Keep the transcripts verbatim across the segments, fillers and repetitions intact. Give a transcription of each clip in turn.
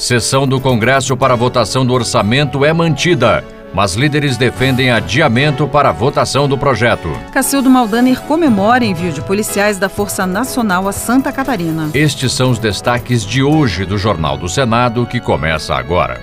Sessão do Congresso para a votação do orçamento é mantida, mas líderes defendem adiamento para a votação do projeto. Cacildo Maldaner comemora envio de policiais da Força Nacional a Santa Catarina. Estes são os destaques de hoje do Jornal do Senado, que começa agora.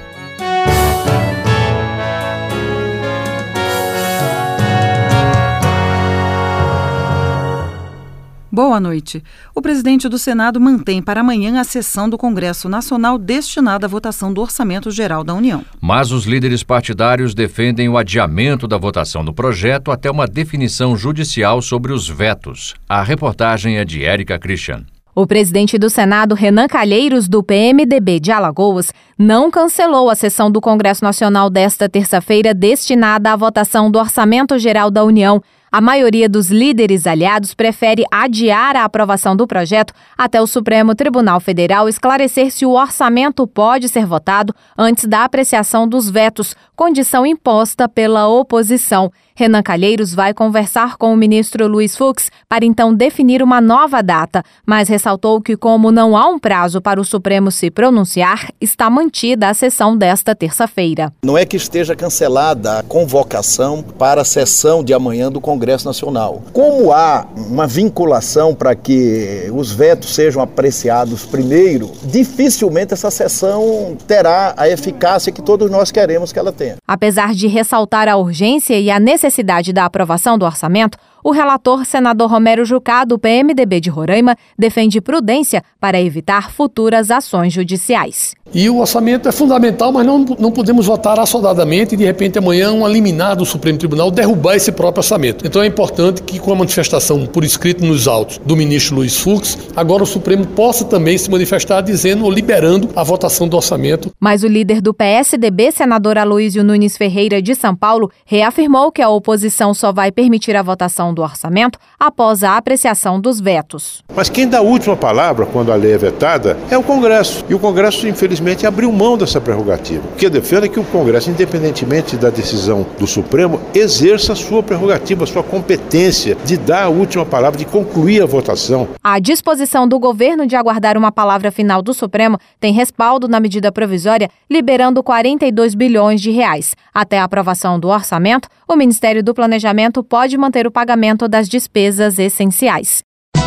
Boa noite. O presidente do Senado mantém para amanhã a sessão do Congresso Nacional destinada à votação do Orçamento Geral da União. Mas os líderes partidários defendem o adiamento da votação do projeto até uma definição judicial sobre os vetos. A reportagem é de Érica Christian. O presidente do Senado, Renan Calheiros, do P M D B de Alagoas, não cancelou a sessão do Congresso Nacional desta terça-feira destinada à votação do Orçamento Geral da União. A maioria dos líderes aliados prefere adiar a aprovação do projeto até o Supremo Tribunal Federal esclarecer se o orçamento pode ser votado antes da apreciação dos vetos, condição imposta pela oposição. Renan Calheiros vai conversar com o ministro Luiz Fux para então definir uma nova data, mas ressaltou que, como não há um prazo para o Supremo se pronunciar, está mantida a sessão desta terça-feira. Não é que esteja cancelada a convocação para a sessão de amanhã do Congresso Nacional. Como há uma vinculação para que os vetos sejam apreciados primeiro, dificilmente essa sessão terá a eficácia que todos nós queremos que ela tenha. Apesar de ressaltar a urgência e a necessidade da aprovação do orçamento, o relator senador Romero Jucá, do P M D B de Roraima, defende prudência para evitar futuras ações judiciais. E o orçamento é fundamental, mas não, não podemos votar assodadamente e, de repente, amanhã, um liminar do Supremo Tribunal derrubar esse próprio orçamento. Então é importante que, com a manifestação por escrito nos autos do ministro Luiz Fux, agora o Supremo possa também se manifestar dizendo ou liberando a votação do orçamento. Mas o líder do P S D B, senador Aloísio Nunes Ferreira, de São Paulo, reafirmou que a oposição só vai permitir a votação do orçamento após a apreciação dos vetos. Mas quem dá a última palavra quando a lei é vetada é o Congresso. E o Congresso, infelizmente, abriu mão dessa prerrogativa. O que defende é que o Congresso, independentemente da decisão do Supremo, exerça a sua prerrogativa, a sua competência de dar a última palavra, de concluir a votação. A disposição do governo de aguardar uma palavra final do Supremo tem respaldo na medida provisória, liberando quarenta e dois bilhões de reais. Até a aprovação do orçamento, o Ministério do Planejamento pode manter o pagamento das despesas essenciais.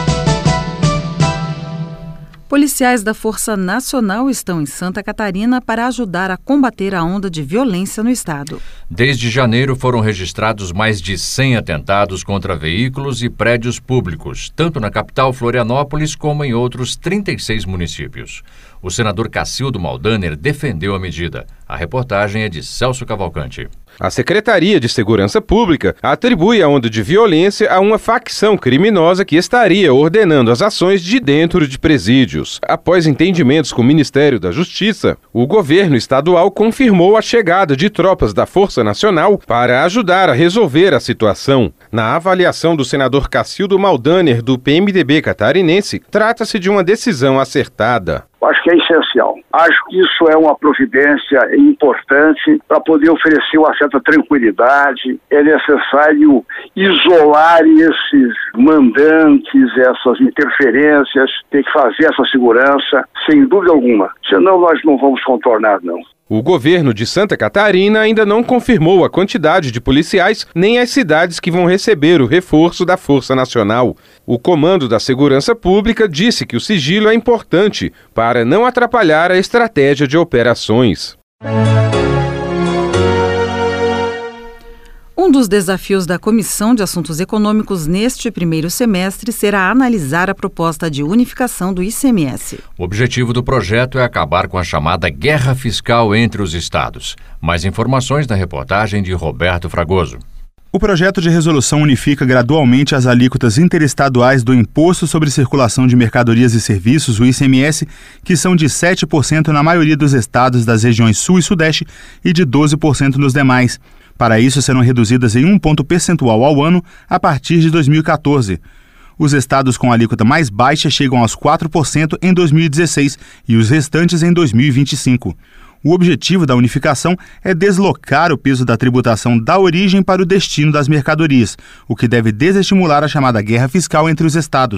Policiais da Força Nacional estão em Santa Catarina para ajudar a combater a onda de violência no estado. Desde janeiro foram registrados mais de cem atentados contra veículos e prédios públicos, tanto na capital Florianópolis como em outros trinta e seis municípios. O senador Cacildo Maldaner defendeu a medida. A reportagem é de Celso Cavalcante. A Secretaria de Segurança Pública atribui a onda de violência a uma facção criminosa que estaria ordenando as ações de dentro de presídios. Após entendimentos com o Ministério da Justiça, o governo estadual confirmou a chegada de tropas da Força Nacional para ajudar a resolver a situação. Na avaliação do senador Cacildo Maldaner, do P M D B catarinense, trata-se de uma decisão acertada. Acho que é essencial. Acho que isso é uma providência importante para poder oferecer uma certa tranquilidade. É necessário isolar esses mandantes, essas interferências, tem que fazer essa segurança, sem dúvida alguma. Senão nós não vamos contornar, não. O governo de Santa Catarina ainda não confirmou a quantidade de policiais nem as cidades que vão receber o reforço da Força Nacional. O Comando da Segurança Pública disse que o sigilo é importante para não atrapalhar a estratégia de operações. Um dos desafios da Comissão de Assuntos Econômicos neste primeiro semestre será analisar a proposta de unificação do I C M S. O objetivo do projeto é acabar com a chamada guerra fiscal entre os estados. Mais informações na reportagem de Roberto Fragoso. O projeto de resolução unifica gradualmente as alíquotas interestaduais do Imposto sobre Circulação de Mercadorias e Serviços, o I C M S, que são de sete por cento na maioria dos estados das regiões Sul e Sudeste e de doze por cento nos demais. Para isso, serão reduzidas em um ponto percentual ao ano a partir de dois mil e catorze. Os estados com alíquota mais baixa chegam aos quatro por cento em dois mil e dezesseis e os restantes em dois mil e vinte e cinco. O objetivo da unificação é deslocar o peso da tributação da origem para o destino das mercadorias, o que deve desestimular a chamada guerra fiscal entre os estados.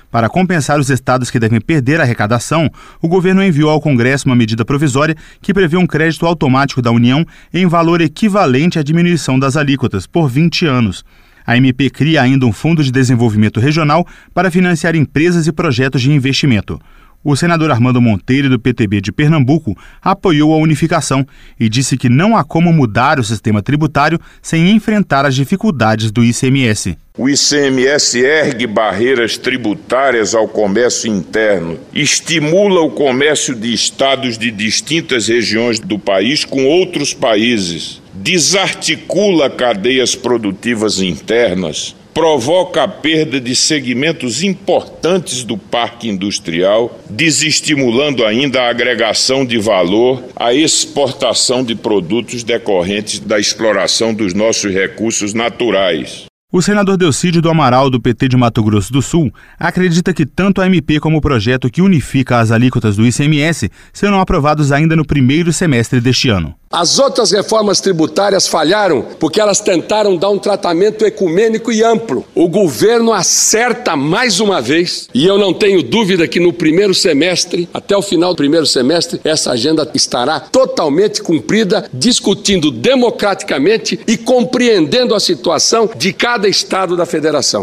Para compensar os estados que devem perder a arrecadação, o governo enviou ao Congresso uma medida provisória que prevê um crédito automático da União em valor equivalente à diminuição das alíquotas por vinte anos. A M P cria ainda um fundo de desenvolvimento regional para financiar empresas e projetos de investimento. O senador Armando Monteiro, do P T B de Pernambuco, apoiou a unificação e disse que não há como mudar o sistema tributário sem enfrentar as dificuldades do I C M S. O I C M S ergue barreiras tributárias ao comércio interno, estimula o comércio de estados de distintas regiões do país com outros países, desarticula cadeias produtivas internas, provoca a perda de segmentos importantes do parque industrial, desestimulando ainda a agregação de valor, a exportação de produtos decorrentes da exploração dos nossos recursos naturais. O senador Delcídio do Amaral, do P T de Mato Grosso do Sul, acredita que tanto a M P como o projeto que unifica as alíquotas do I C M S serão aprovados ainda no primeiro semestre deste ano. As outras reformas tributárias falharam porque elas tentaram dar um tratamento ecumênico e amplo. O governo acerta mais uma vez e eu não tenho dúvida que no primeiro semestre, até o final do primeiro semestre, essa agenda estará totalmente cumprida, discutindo democraticamente e compreendendo a situação de cada estado da federação.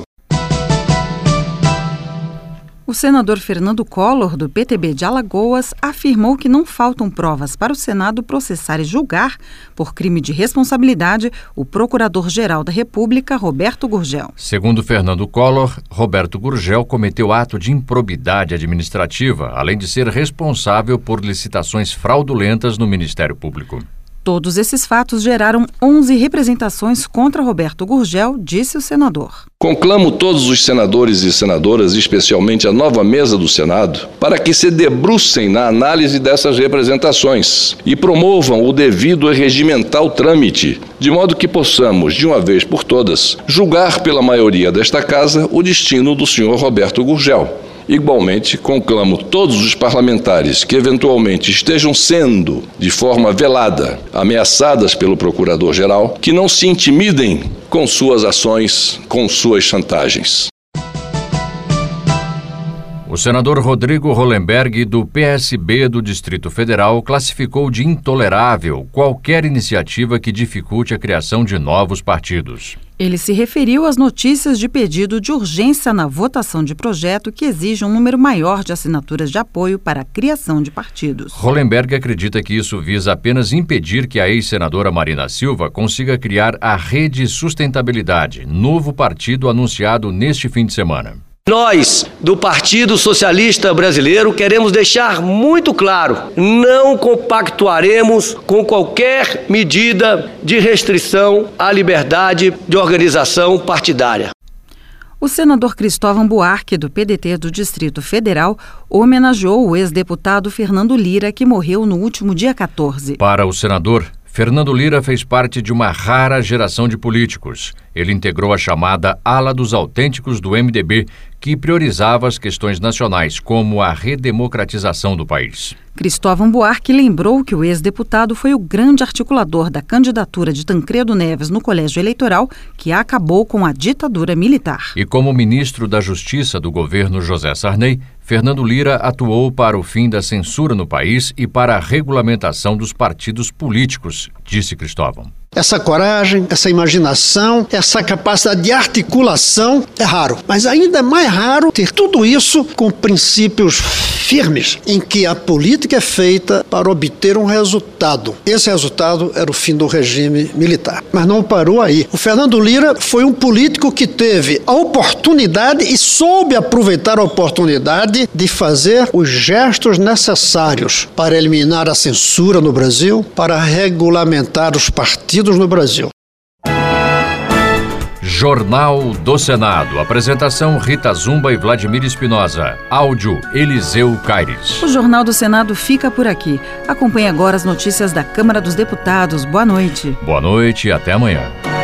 O senador Fernando Collor, do P T B de Alagoas, afirmou que não faltam provas para o Senado processar e julgar, por crime de responsabilidade, o Procurador-Geral da República, Roberto Gurgel. Segundo Fernando Collor, Roberto Gurgel cometeu ato de improbidade administrativa, além de ser responsável por licitações fraudulentas no Ministério Público. Todos esses fatos geraram onze representações contra Roberto Gurgel, disse o senador. Conclamo todos os senadores e senadoras, especialmente a nova mesa do Senado, para que se debrucem na análise dessas representações e promovam o devido e regimental trâmite, de modo que possamos, de uma vez por todas, julgar pela maioria desta Casa o destino do senhor Roberto Gurgel. Igualmente, conclamo todos os parlamentares que eventualmente estejam sendo, de forma velada, ameaçadas pelo Procurador-Geral, que não se intimidem com suas ações, com suas chantagens. O senador Rodrigo Hollenberg, do P S B do Distrito Federal, classificou de intolerável qualquer iniciativa que dificulte a criação de novos partidos. Ele se referiu às notícias de pedido de urgência na votação de projeto que exige um número maior de assinaturas de apoio para a criação de partidos. Hollenberg acredita que isso visa apenas impedir que a ex-senadora Marina Silva consiga criar a Rede Sustentabilidade, novo partido anunciado neste fim de semana. Nós, do Partido Socialista Brasileiro, queremos deixar muito claro, não compactuaremos com qualquer medida de restrição à liberdade de organização partidária. O senador Cristóvão Buarque, do P D T do Distrito Federal, homenageou o ex-deputado Fernando Lira, que morreu no último dia quatorze. Para o senador, Fernando Lira fez parte de uma rara geração de políticos. Ele integrou a chamada Ala dos Autênticos do M D B, que priorizava as questões nacionais, como a redemocratização do país. Cristóvão Buarque lembrou que o ex-deputado foi o grande articulador da candidatura de Tancredo Neves no colégio eleitoral, que acabou com a ditadura militar. E como ministro da Justiça do governo José Sarney, Fernando Lira atuou para o fim da censura no país e para a regulamentação dos partidos políticos, disse Cristóvão. Essa coragem, essa imaginação, essa capacidade de articulação é raro. Mas ainda é mais raro ter tudo isso com princípios firmes, em que a política é feita para obter um resultado. Esse resultado era o fim do regime militar. Mas não parou aí. O Fernando Lira foi um político que teve a oportunidade e soube aproveitar a oportunidade de fazer os gestos necessários para eliminar a censura no Brasil, para regulamentar os partidos no Brasil. Jornal do Senado. Apresentação Rita Zumba e Vladimir Espinosa. Áudio Eliseu Caires. O Jornal do Senado fica por aqui. Acompanhe agora as notícias da Câmara dos Deputados. Boa noite. Boa noite e até amanhã.